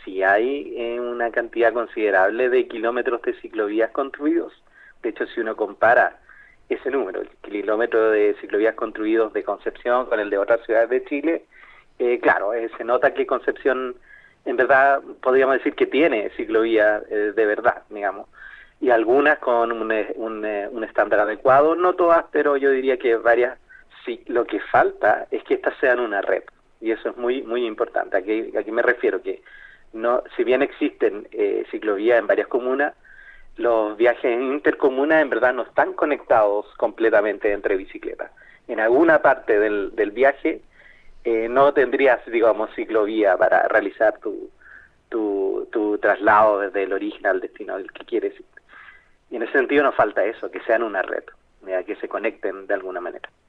sí hay una cantidad considerable de kilómetros de ciclovías construidos. De hecho, si uno compara ese número, el kilómetro de ciclovías construidos de Concepción con el de otras ciudades de Chile, claro, se nota que Concepción, en verdad, podríamos decir que tiene ciclovía de verdad, digamos, y algunas con un estándar adecuado, no todas, pero yo diría que varias. Sí, lo que falta es que estas sean una red, y eso es muy muy importante. Aquí me refiero que no, si bien existen ciclovías en varias comunas, los viajes intercomunas en verdad no están conectados completamente entre bicicletas. En alguna parte del viaje no tendrías, digamos, ciclovía para realizar tu traslado desde el origen al destino al que quieres ir. Y en ese sentido nos falta eso, que sean una red, que se conecten de alguna manera.